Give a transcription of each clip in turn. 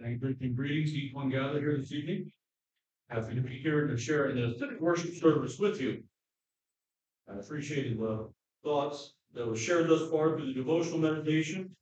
And greetings to each one gathered here this evening. Happy to be here to share in the worship service with you. I appreciated the thoughts that were shared thus far through the devotional meditation.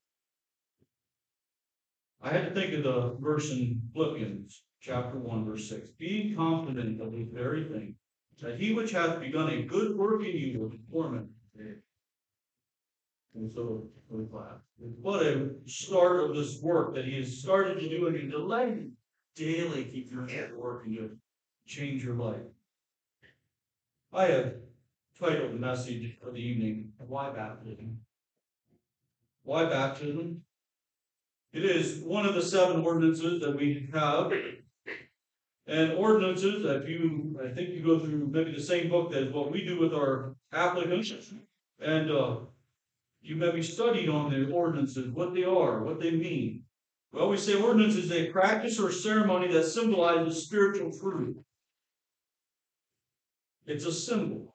I had to think of the verse in Philippians chapter 1, verse 6. Being confident of this very thing, that he which hath begun a good work in you will perform it. And so, what a start of this work that he has started to do, and he delayed daily keep your hand working to change your life. I have titled the message of the evening, Why Baptism? Why baptism? It is one of the 7 ordinances that we have. And ordinances, I think you go through maybe the same book as what we do with our applicants. And you maybe studied on the ordinances, what they are, what they mean. Well, we say ordinance is a practice or ceremony that symbolizes spiritual truth. It's a symbol.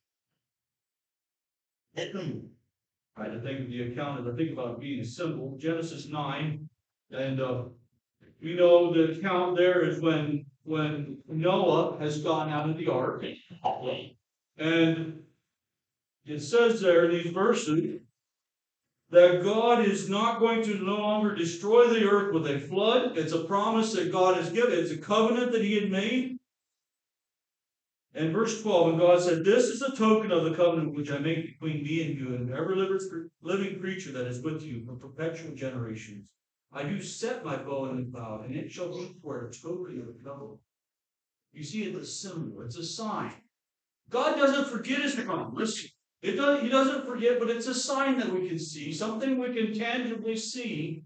I had to think of the account as I think about it being a symbol. Genesis 9, and we know the account there is when Noah has gone out of the ark, and it says there in these verses that God is not going to no longer destroy the earth with a flood. It's a promise that God has given. It's a covenant that he had made. And verse 12, and God said, this is a token of the covenant which I make between me and you and every living creature that is with you for perpetual generations. I do set my bow in the cloud, and it shall be for a token of the covenant. You see, it's a symbol. It's a sign. God doesn't forget his promise. He doesn't forget, but it's a sign that we can see, something we can tangibly see.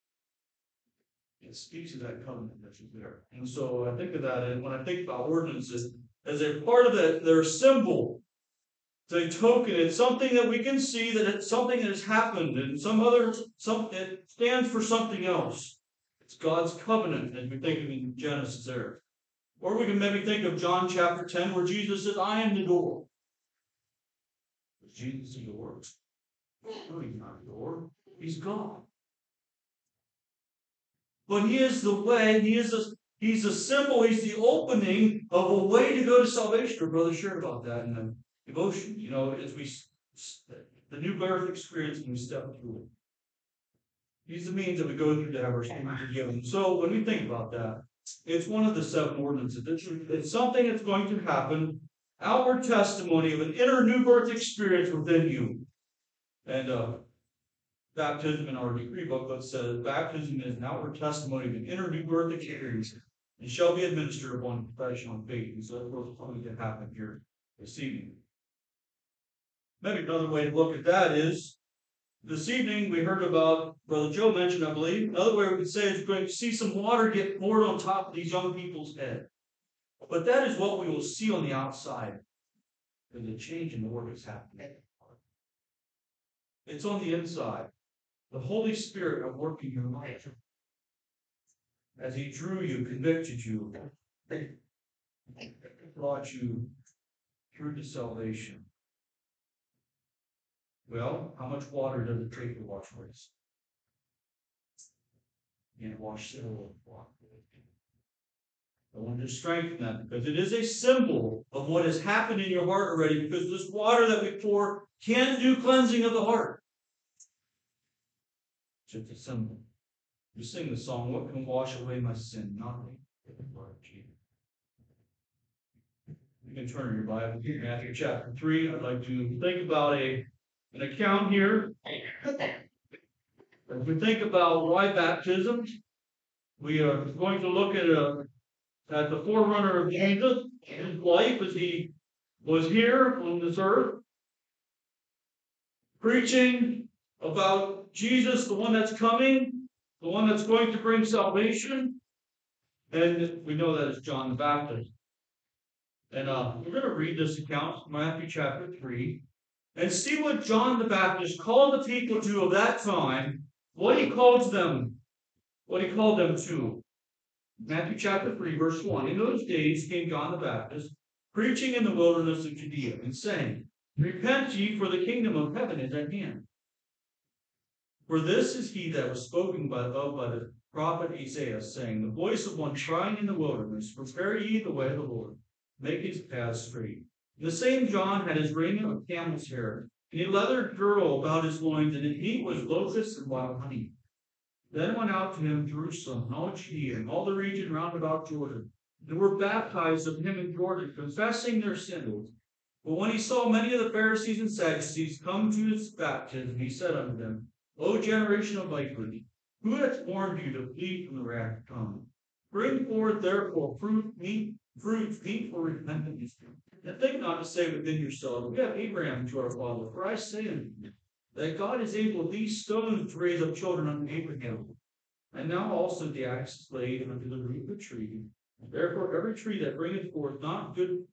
It speaks of that covenant that is there. And so I think of that, and when I think about ordinances, as a part of that, their symbol, it's a token, it's something that we can see, that it's something that has happened, and it stands for something else. It's God's covenant, as we think of in Genesis there. Or we can maybe think of John chapter 10, where Jesus says, I am the door. Is Jesus the door? No, he's not the door. He's God. But he is the way, he's a symbol, he's the opening of a way to go to salvation. Our brother shared about that in the devotion. You know, as the new birth experience when we step through it. He's the means that we go through to have our sins forgiven. So when we think about that, it's one of the 7 ordinances. It's something that's going to happen. Outward testimony of an inner new birth experience within you. And baptism in our degree booklet says baptism is an outward testimony of an inner new birth experience and shall be administered upon confession of faith. And so that's what's going to happen here this evening. Maybe another way to look at that is this evening we heard about, Brother Joe mentioned, I believe, another way we could say is we're going to see some water get poured on top of these young people's head. But that is what we will see on the outside. There's a change in the work that's happening. It's on the inside. The Holy Spirit at work in your life. As he drew you, convicted you, brought you through to salvation. Well, how much water does it take to wash race? You can't wash silver. I want to strengthen that because it is a symbol of what has happened in your heart already, because this water that we pour can do cleansing of the heart. It's just a symbol. You sing the song, what can wash away my sin? Nothing but the blood of Jesus. You can turn your Bible to Matthew chapter 3. I'd like to think about an account here. As we think about why baptism, we are going to look at the forerunner of Jesus, his life as he was here on this earth, preaching about Jesus, the one that's coming, the one that's going to bring salvation. And we know that is John the Baptist. And we're going to read this account, Matthew chapter 3, and see what John the Baptist called the people to of that time, what he called them to. Matthew chapter 3, verse 1. In those days came John the Baptist, preaching in the wilderness of Judea, and saying, Repent ye, for the kingdom of heaven is at hand. For this is he that was spoken by the prophet Isaiah, saying, the voice of one crying in the wilderness, prepare ye the way of the Lord, make his paths straight. And the same John had his raiment of camel's hair, and a leather girdle about his loins, and his meat was locusts and wild honey. Then went out to him Jerusalem, and all Judea, and all the region round about Jordan, and were baptized of him in Jordan, confessing their sins. But when he saw many of the Pharisees and Sadducees come to his baptism, he said unto them, O generation of vipers, who hath warned you to flee from the wrath to come? Bring forth therefore fruits meet for repentance. And think not to say within yourselves, we have Abraham to our father. For I say unto you, that God is able these stones to raise up children unto Abraham. And now also the axe is laid unto the root of the tree. Therefore every tree that bringeth forth not forth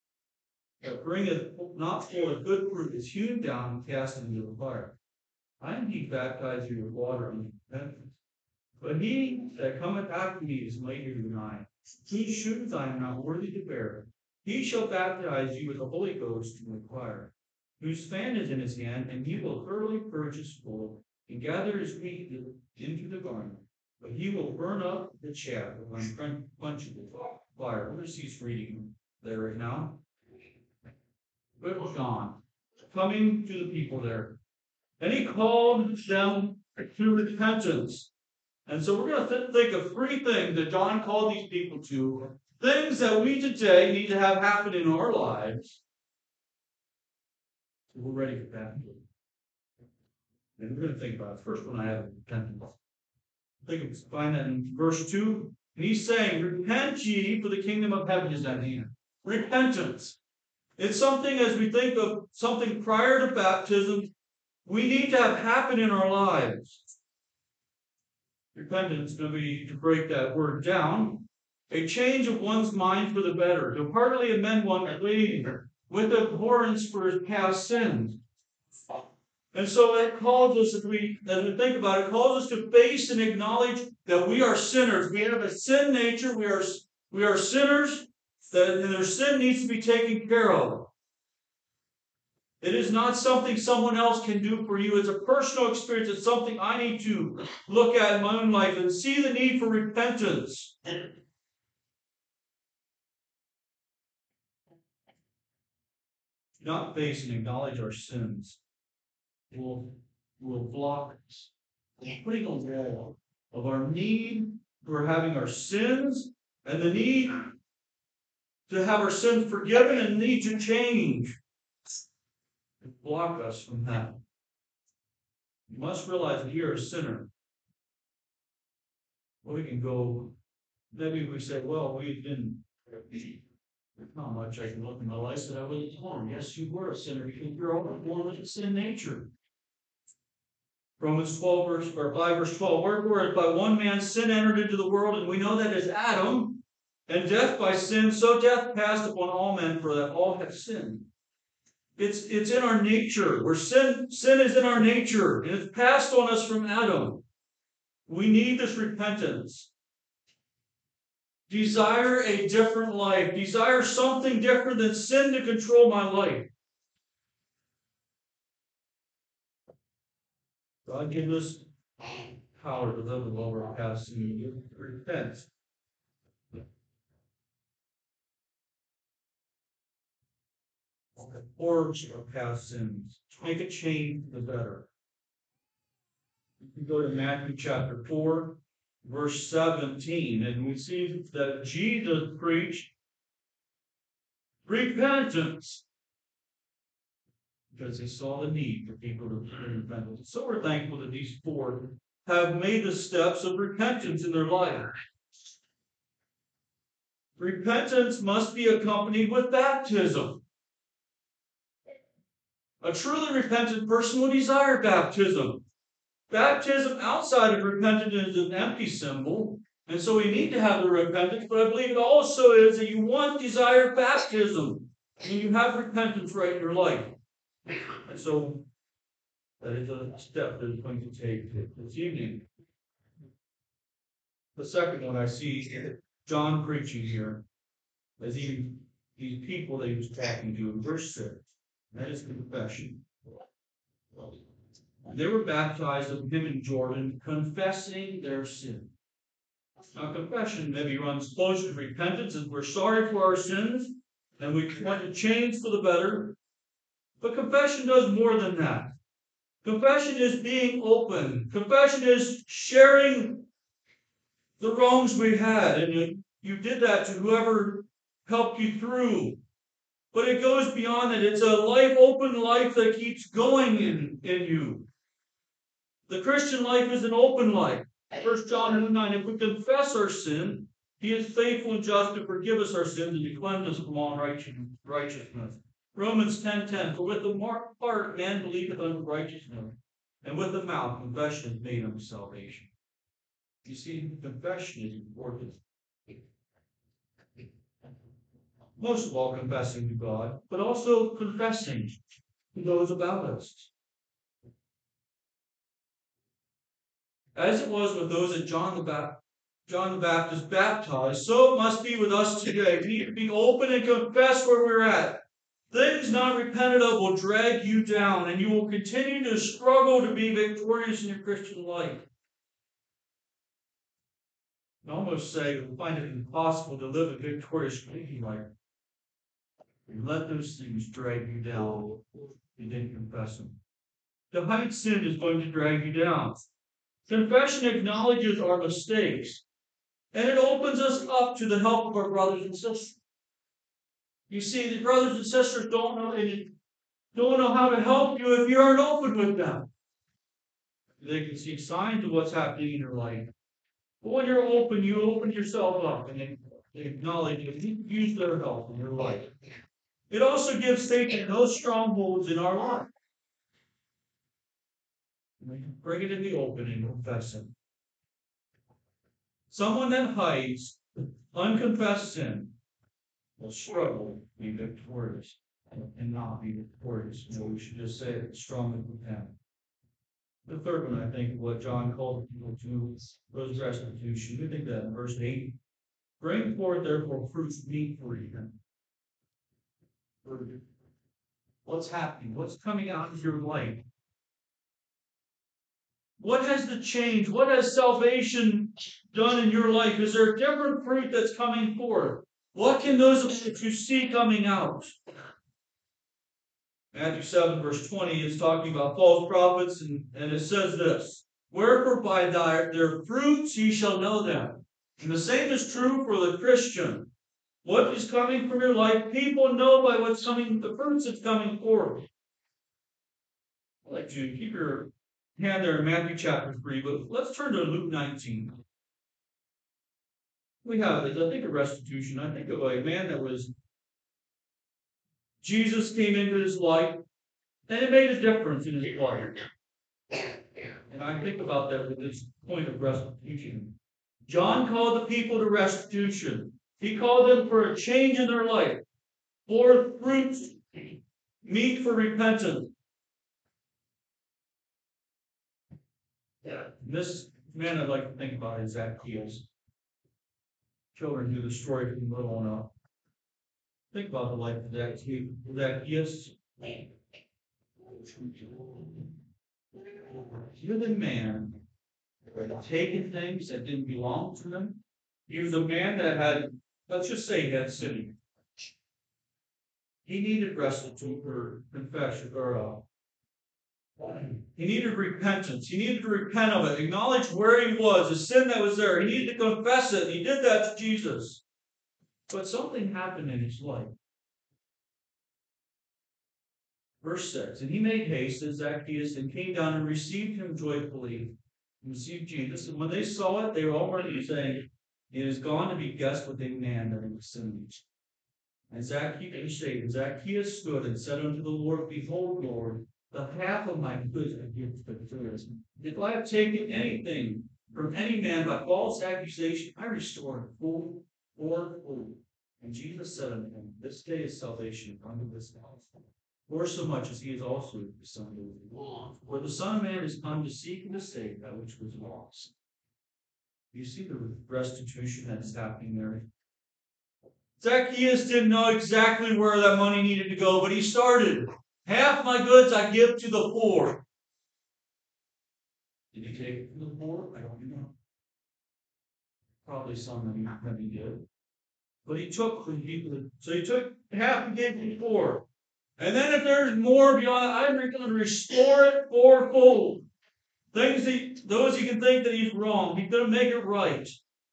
a good fruit is hewn down and cast into the fire. I indeed baptize you with water unto repentance. But he that cometh after me is mightier than I, whose shoes I am not worthy to bear. He shall baptize you with the Holy Ghost and with fire, whose fan is in his hand, and he will thoroughly purge his floor, and gather his wheat into the garner. But he will burn up the chaff with unquenchable fire. What is he reading there right now? But John, coming to the people there. And he called them to repentance. And so we're going to think of three things that John called these people to, things that we today need to have happen in our lives. So we're ready for that. And we're going to think about it. First one I have is repentance. I think we find that in verse 2. And he's saying, repent ye, for the kingdom of heaven is at hand. Repentance. It's something, as we think of something prior to baptism, we need to have happen in our lives. Repentance is going to be, to break that word down, a change of one's mind for the better, to heartily amend one's ways with abhorrence for his past sins. And so it calls us, as we think about it, calls us to face and acknowledge that we are sinners. We have a sin nature. We are sinners, and their sin needs to be taken care of. It is not something someone else can do for you. It's a personal experience. It's something I need to look at in my own life and see the need for repentance. Not face and acknowledge our sins will block us. Putting a wall of our need for having our sins and the need to have our sins forgiven and the need to change. Block us from that. You must realize that you're a sinner. Well, we can go, maybe we say, well, we didn't. How much I can look in my life that I wasn't born. Yes, you were a sinner because you're all born with a sin nature. Romans 5 verse 12. Wherefore, as by one man sin entered into the world, and we know that as Adam, and death by sin, so death passed upon all men, for that all have sinned. It's in our nature. Where sin is in our nature, and it's passed on us from Adam. We need this repentance. Desire a different life. Desire something different than sin to control my life. God gives us power to live above our past sin. Repent. Purge our past sins. Make a change for the better. You can go to Matthew chapter 4, verse 17, and we see that Jesus preached repentance because he saw the need for people to repent. So we're thankful that these four have made the steps of repentance in their life. Repentance must be accompanied with baptism. A truly repentant person will desire baptism. Baptism outside of repentance is an empty symbol, and so we need to have the repentance, but I believe it also is that you desire baptism, and you have repentance right in your life. And so that is a step that is going to take this evening. The second one I see John preaching here as these people that he was talking to in verse 6. That is confession. They were baptized of him in Jordan, confessing their sin. Now, confession maybe runs closer to repentance, as we're sorry for our sins, and we want to change for the better. But confession does more than that. Confession is being open. Confession is sharing the wrongs we had, and you did that to whoever helped you through. But it goes beyond it. It's a life, open life that keeps going in you. The Christian life is an open life. 1 John 1:9, if we confess our sin, he is faithful and just to forgive us our sins and to cleanse us from all righteousness. Romans 10:10, for with the heart man believeth unto righteousness, and with the mouth confession is made unto salvation. You see, confession is important. Most of all, confessing to God, but also confessing to those about us. As it was with those that John the Baptist baptized, so it must be with us today. We need to be open and confess where we're at. Things not repented of will drag you down, and you will continue to struggle to be victorious in your Christian life. I almost say we find it impossible to live a victorious Christian life. You let those things drag you down. You didn't confess them. To hide sin is going to drag you down. Confession acknowledges our mistakes, and it opens us up to the help of our brothers and sisters. You see, the brothers and sisters don't know how to help you if you aren't open with them. They can see signs of what's happening in your life. But when you're open, you open yourself up, and they acknowledge that you use their help in your life. It also gives Satan no strongholds in our life. Bring it in the open and confess it. Someone that hides unconfessed sin will struggle to be victorious and not be victorious. We should just say it strongly with him. The third one, I think, what John called people to was restitution. We think that in verse 8. Bring forth therefore fruits meet for you. What's happening? What's coming out of your life? What has the change? What has salvation done in your life? Is there a different fruit that's coming forth? What can those that you see coming out? Matthew 7, verse 20 is talking about false prophets, and it says this, wherefore by their fruits ye shall know them. And the same is true for the Christian. What is coming from your life, people know by what's coming, the fruits that's coming forth. I'd like to keep your hand there in Matthew chapter 3, but let's turn to Luke 19. We have, I think, a restitution. I think of a man that was, Jesus came into his life, and it made a difference in his life. And I think about that with this point of restitution. John called the people to restitution. He called them for a change in their life, for fruits, meat for repentance. This man I'd like to think about is Zacchaeus. Children do the story from little on up. Think about the life of Zacchaeus. You're the man that had taken things that didn't belong to him. He was a man that had, let's just say, he had sin. He needed restitution or confession, or he needed repentance. He needed to repent of it, acknowledge where he was, the sin that was there. He needed to confess it. He did that to Jesus. But something happened in his life. Verse 6, and he made haste, as Zacchaeus, and came down and received him joyfully, and received Jesus. And when they saw it, they were already saying, it is gone to be guessed with a man that was sinning. And Zacchaeus stood and said unto the Lord, behold, Lord, the half of my goods I give to the poor. If I have taken anything from any man by false accusation, I restore it full or full. And Jesus said unto him, this day is salvation unto this house, for so much as he is also the Son of Man. For the Son of Man is come to seek and to save that which was lost. You see the restitution that is happening there. Zacchaeus didn't know exactly where that money needed to go, but he started. Half my goods I give to the poor. Did he take it from the poor? I don't know. Probably some that he did. But he took from people. So he took half and gave to the poor. And then if there's more beyond, I'm going to restore it fourfold. Those he can think that he's wrong, he's going to make it right.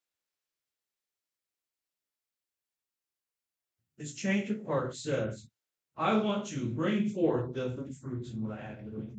His change of heart says, I want to bring forth different fruits in what I have to do.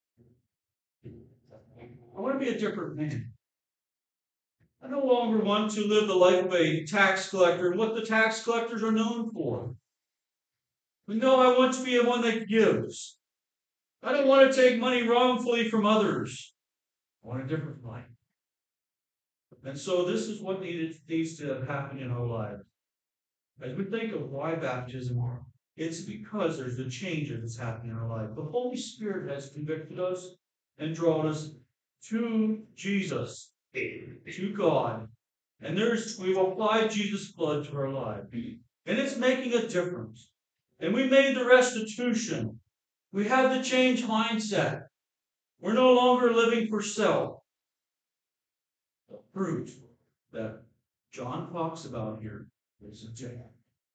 I want to be a different man. I no longer want to live the life of a tax collector and what the tax collectors are known for. But no, I want to be the one that gives. I don't want to take money wrongfully from others. I want a different life. And so this is what needs to happen in our lives. As we think of why baptism, it's because there's a change that's happening in our life. The Holy Spirit has convicted us and drawn us to Jesus, to God. And we've applied Jesus' blood to our life. And it's making a difference. And we made the restitution. We have the change mindset. We're no longer living for self. The fruit that John talks about here is different.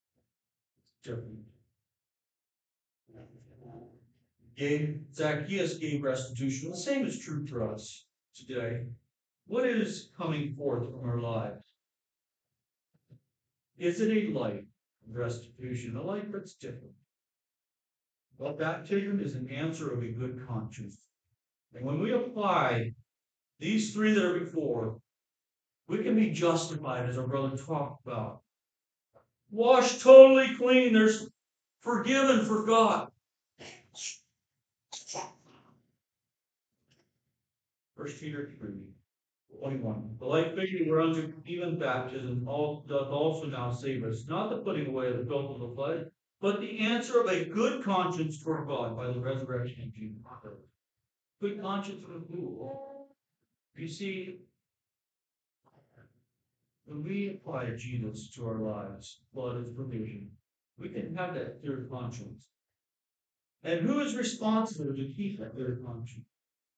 Zacchaeus gave restitution. The same is true for us today. What is coming forth from our lives? Is it a life of restitution, a life that's different? Well, baptism is an answer of a good conscience. And when we apply these three that are before, we can be justified, as our brother talked about. Washed totally clean. There's forgiven for God. 1 Peter 3:21. The like figure whereunto even baptism doth also now save us, not the putting away of the filth of the flesh, but the answer of a good conscience toward God by the resurrection of Jesus. Good conscience of who? You see, when we apply Jesus to our lives, blood is provision, we can have that clear conscience. And who is responsible to keep that clear conscience?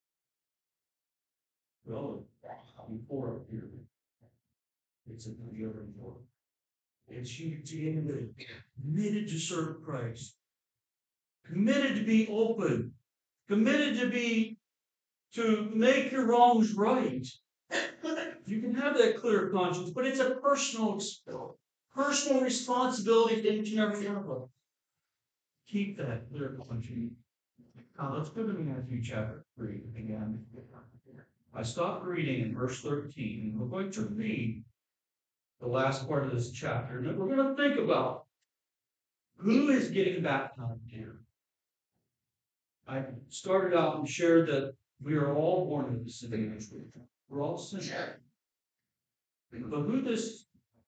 Well, before up here, it's a other before. It's you committed to serve Christ, committed to be open, committed to make your wrongs right. You can have that clear conscience, but it's a personal responsibility to each and every one of us. Keep that clear conscience. Now let's go to Matthew chapter 3 again. I stopped reading in verse 13, and we're going to read the last part of this chapter, and then we're going to think about who is getting baptized here. I started out and shared that we are all born with the sin nature. We're all sinners. But who is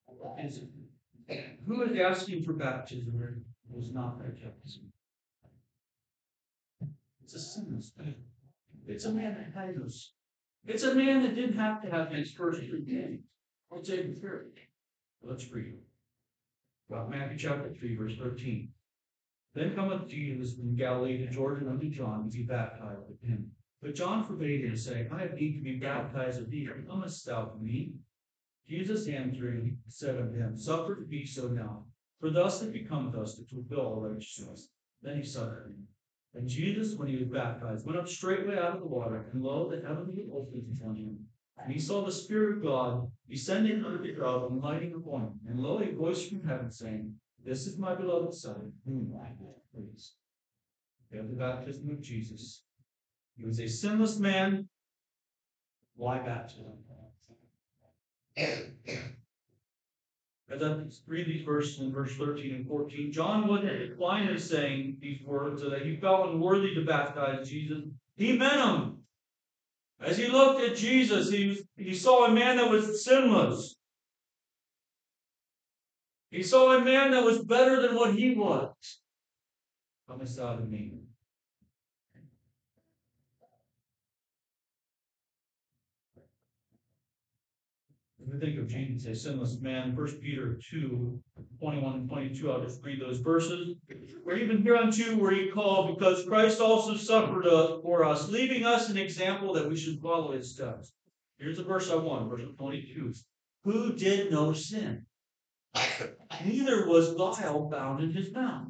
asking for baptism is not baptism. It's a sinless man. It's a man that had us. It's a man that didn't have to have his first 3 days. I'll take it through. Let's read. Well, Matthew chapter 3, verse 13. Then cometh Jesus from Galilee to Jordan unto John to be baptized with him. But John forbade him, saying, I have need to be baptized of thee. Comest thou to me? Jesus answering said unto him, Suffer it be so now, for thus it becometh us to fulfill all righteousness. Then he suffered him. And Jesus, when he was baptized, went up straightway out of the water, and lo, the heaven was opened upon him. And he saw the Spirit of God descending out of the cloud and lighting upon him. And lo, a voice from heaven saying, This is my beloved Son, whom I praise. We have the baptism of Jesus. He was a sinless man. Why baptism? As I read these verses in verse 13 and 14, John wasn't declining saying these words so that he felt unworthy to baptize Jesus. He meant them. As he looked at Jesus, he saw a man that was sinless. He saw a man that was better than what he was. Comest thou to me? we think of Jesus, a sinless man, 1 Peter 2:21 and 22, I'll just read those verses. Or even hereunto were ye called, because Christ also suffered for us, leaving us an example that we should follow his steps. Here's the verse I want, verse 22. Who did no sin, neither was guile found in his mouth.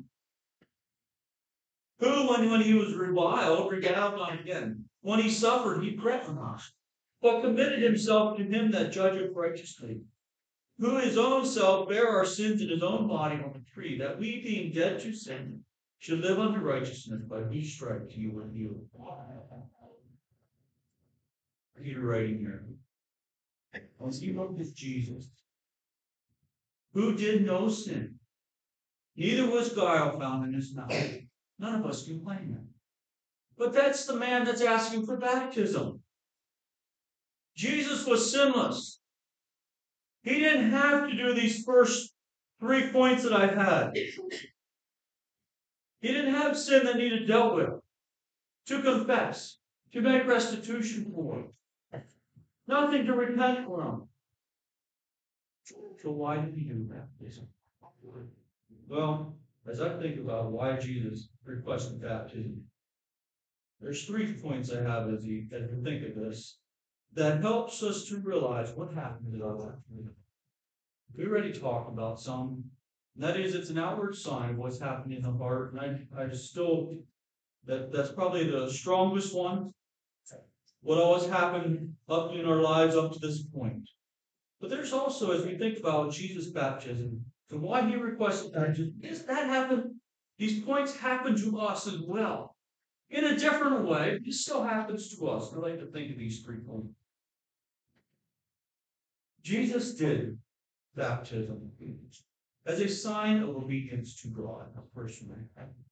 Who, when he was reviled, regaled not again. When he suffered, he prayed from us, but committed himself to him that judgeth righteously, who his own self bare our sins in his own body on the tree, that we, being dead to sin, should live unto righteousness, by whose stripes you were healed. Peter writing here. As he wrote this Jesus, who did no sin, neither was guile found in his mouth. None of us can claim that. But that's the man that's asking for baptism. Jesus was sinless. He didn't have to do these first 3 points that I've had. He didn't have sin that needed dealt with, to confess, to make restitution for. Nothing to repent from. So why did he do baptism? Well, as I think about why Jesus requested baptism, there's 3 points I have as you think of this that helps us to realize what happened in our life. We already talked about some. And that is, it's an outward sign of what's happening in the heart. And I still, that's probably the strongest one. What always happened up in our lives up to this point. But there's also, as we think about Jesus' baptism and why he requested baptism, is that happened? These points happen to us as well. In a different way, it still happens to us. I like to think of these 3 points. Jesus did baptism as a sign of obedience to God, personally.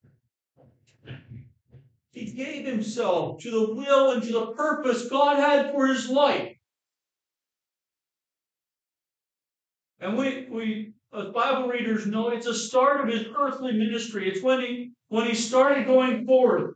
He gave himself to the will and to the purpose God had for his life. And we as Bible readers know, it's a start of his earthly ministry. It's when he started going forward.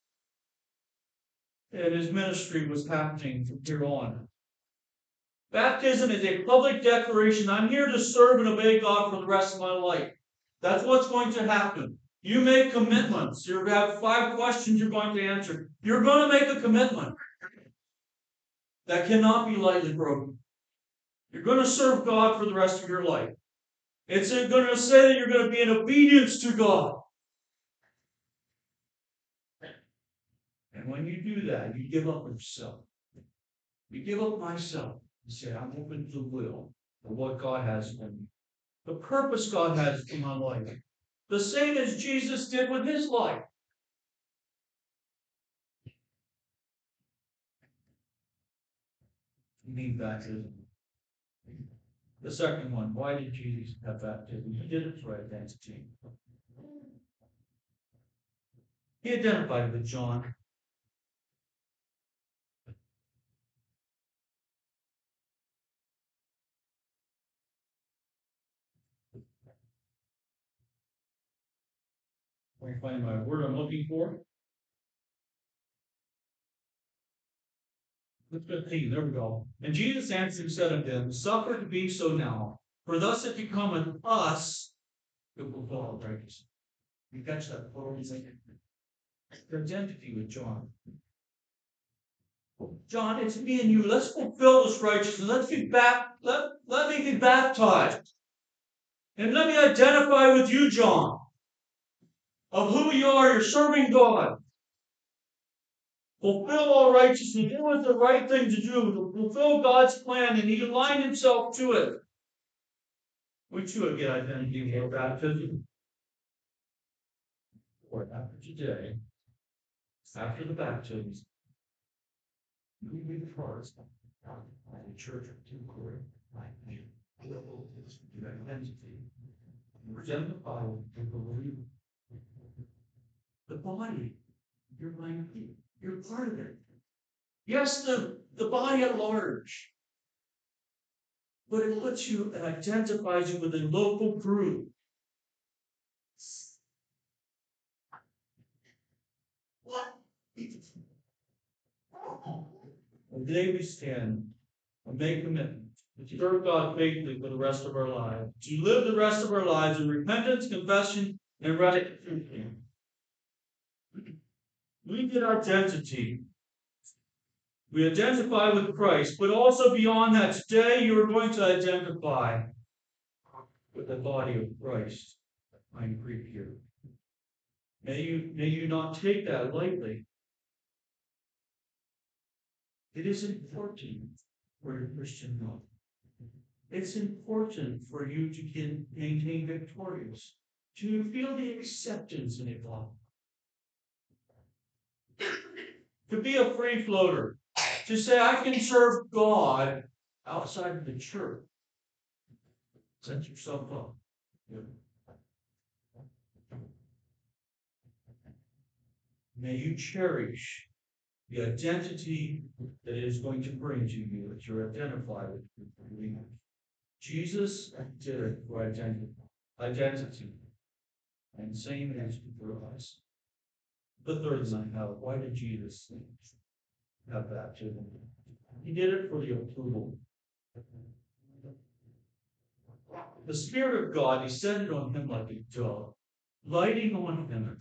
And his ministry was happening from here on. Baptism is a public declaration. I'm here to serve and obey God for the rest of my life. That's what's going to happen. You make commitments. You have 5 questions you're going to answer. You're going to make a commitment that cannot be lightly broken. You're going to serve God for the rest of your life. It's going to say that you're going to be in obedience to God. And when you do that, you give up yourself. You give up myself and say, I'm open to the will of what God has for me. The purpose God has for my life. The same as Jesus did with his life. You need baptism. The second one, why did Jesus have baptism? He did it for identity. He identified with John. Let me find my word I'm looking for. Verse 15, there we go. And Jesus answered and said unto them, suffer to be so now, for thus it becometh us that will follow righteousness. You catch that? The identity with John. John, it's me and you. Let's fulfill this righteousness. Let me be baptized. And let me identify with you, John, of who you are. You're serving God. Fulfill all righteousness. Do what's the right thing to do. To fulfill God's plan, and he aligned himself to it. We too get identity with our baptism. Or after today, after the baptism, we be the first the church of two glory, like me. Identity. Present the Bible to believe. The body, you're like you're part of it. Yes, the body at large. But it puts you and identifies you with a local group. What? Today we stand and make commitment to serve God faithfully for the rest of our lives, to live the rest of our lives in repentance, confession, and restitution. We get identity. We identify with Christ, but also beyond that, today you are going to identify with the body of Christ. I'm Greek here. May you not take that lightly. It is important for your Christian life. It's important for you to maintain victorious, to feel the acceptance in it all. To be a free floater, to say, I can serve God outside of the church. Set yourself up. May you cherish the identity that it is going to bring to you, that you're identified with. Jesus did it for identity. And same as for us. The third thing, why did Jesus have baptism? He did it for the approval. The Spirit of God descended on him like a dove, lighting on him.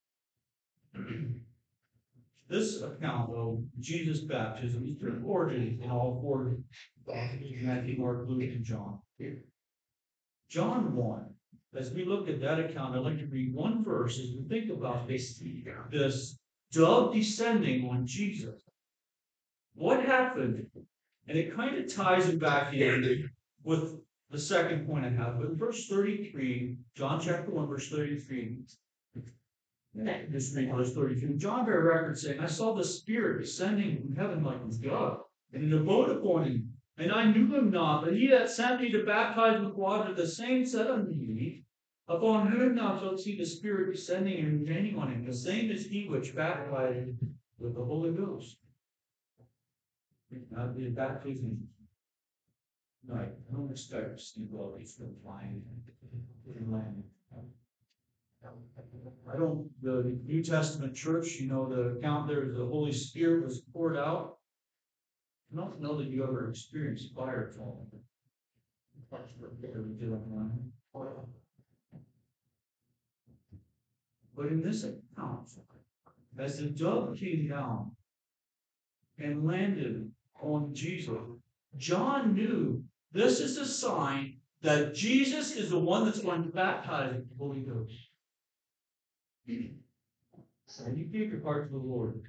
This account of Jesus' baptism is recorded in all four Gospels: Matthew, Mark, Luke, and John. John 1. As we look at that account, I'd like to read one verse as we think about this dove descending on Jesus. What happened? And it kind of ties it back in with the second point I have. But verse 33, John chapter 1, verse 33. Just read verse 32. John bear record saying, I saw the Spirit descending from heaven like a dove, and it abode upon him. And I knew him not, but he that sent me to baptize with water, the same said unto me, upon whom thou shalt see the Spirit descending and remaining on him, the same is he which baptized with the Holy Ghost. Now, the baptism night, I don't expect to see all these from flying in land. The New Testament church, the account there, the Holy Spirit was poured out. I don't know that you ever experienced fire falling. But in this account, as the dove came down and landed on Jesus, John knew this is a sign that Jesus is the one that's going to baptize with the Holy Ghost. And you gave your heart to the Lord.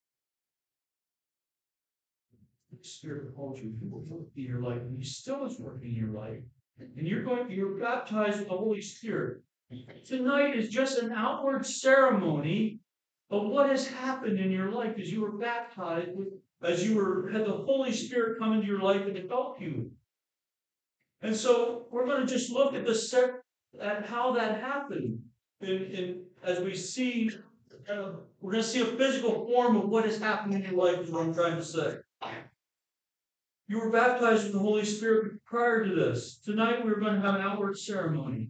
The Spirit calls you. He will work in your life, and He still is working in your life. And you're baptized with the Holy Spirit. Tonight is just an outward ceremony of what has happened in your life as you were baptized, as you had the Holy Spirit come into your life and help you. And so we're going to just look at at how that happened. As we see, we're going to see a physical form of what has happened in your life, is what I'm trying to say. You were baptized with the Holy Spirit prior to this. Tonight we're going to have an outward ceremony.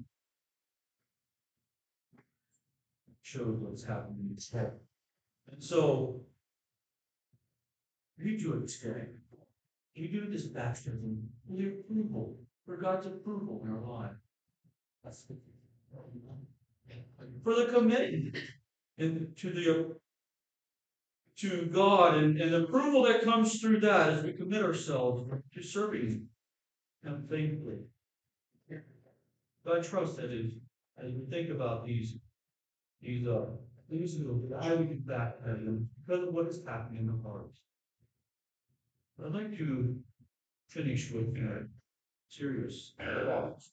Shows what's happened in this life. And so, you do it today. You do this baptism with your approval, for God's approval in our life. That's for the commitment and to God and the approval that comes through that as we commit ourselves to serving Him faithfully. But I trust that as we think about these things that I would get back at them because of what is happening in the hearts. But I'd like to finish with serious thoughts.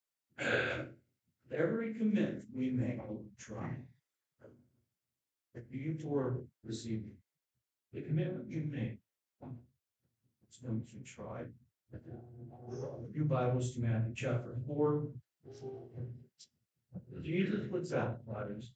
Every commitment we make will try. If you toward receiving the commitment you make, it's going to try. Your Bibles to Matthew chapter 4. Jesus puts out fighters.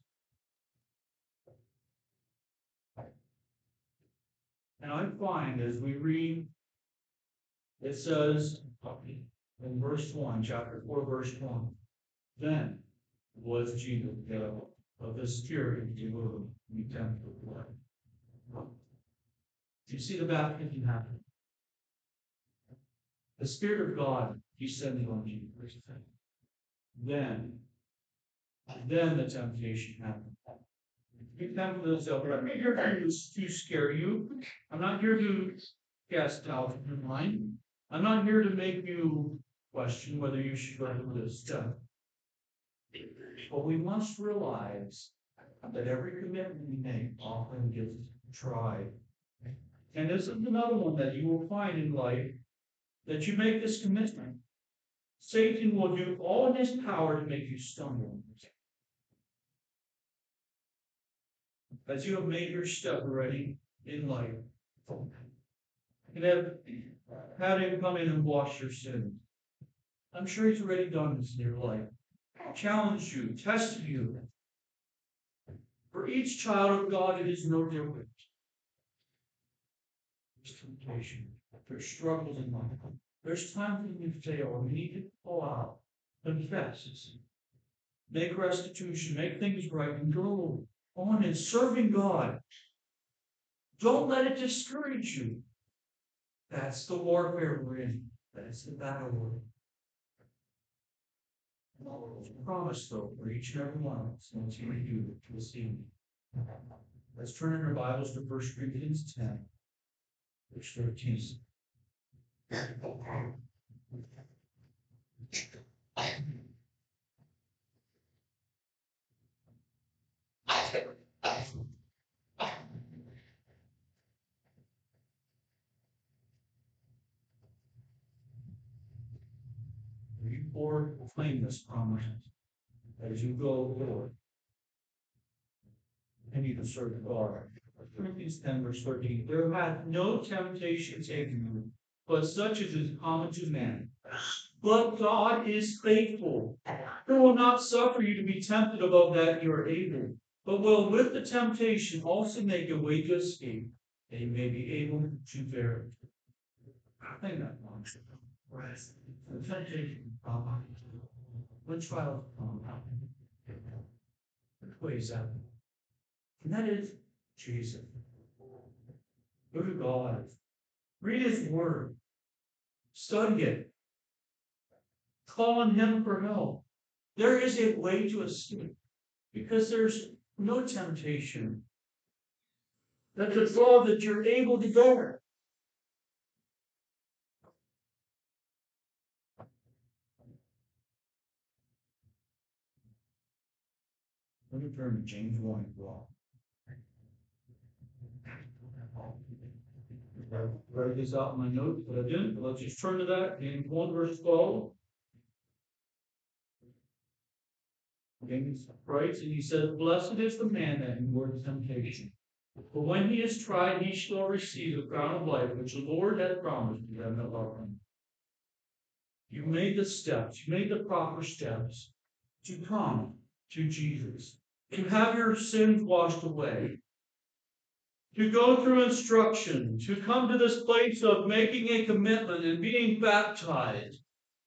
And I find as we read, it says in verse 1, chapter 4, verse 1, then was Jesus of the Spirit removed, we tempted the blood. Do you see the baptism happen? the Spirit of God descended on Jesus. Then the temptation happened. You tempted yourself. I'm not here to scare you. I'm not here to cast doubt in your mind. I'm not here to make you question whether you should go to this step. But we must realize that every commitment we make often gets tried. And this is another one that you will find in life, that you make this commitment. Satan will do all in his power to make you stumble. As you have made your step already in life, and have had him come in and wash your sins. I'm sure he's already done this in your life. Challenged you, tested you. For each child of God, it is no different. There's temptation. There's struggles in life. There's times when we fail and we need to pull out, confess, make restitution, make things right, and go on in serving God. Don't let it discourage you. That's the warfare we're in. That's the battle we're in. Promise, though, for each and every one of us, once you do it this evening. Let's turn in our Bibles to 1 Corinthians 10, verse 13. You proclaim this promise as you go forward. Continue to serve God. Corinthians 10, verse 13. There hath no temptation taken you, but such as is common to man. But God is faithful, who will not suffer you to be tempted above that you are able, but will with the temptation also make a way to escape, that you may be able to bear it. I think that one. The temptation come. When trials come. Which way is that? And that is Jesus. Go to God. Read His Word. Study it. Call on Him for help. There is a way to escape, because there's no temptation that's a fall that you're able to bear. Let me turn to James 1 as well. I wrote this out in my notes, but I didn't. But let's just turn to that. James 1, verse 12. James writes, and he says, Blessed is the man that endures temptation. For when he is tried, he shall receive the crown of life which the Lord hath promised to them that love him. You made the steps, you made the proper steps to come to Jesus, to have your sins washed away, to go through instruction, to come to this place of making a commitment and being baptized.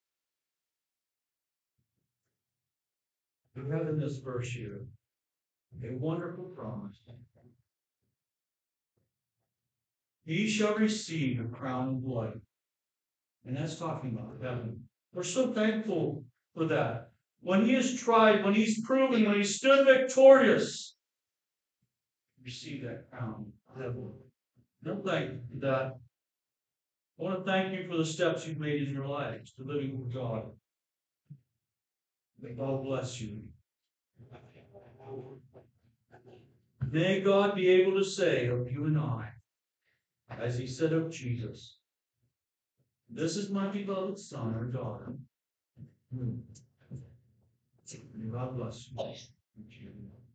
We have in this verse here a wonderful promise. He shall receive a crown of life. And that's talking about heaven. We're so thankful for that. When he is tried, when he's proven, when he stood victorious, receive that crown of heaven. No thank you for that. I want to thank you for the steps you've made in your lives to living with God. May God bless you. May God be able to say of you and I, as he said of Jesus, this is my beloved son or daughter. May God bless you.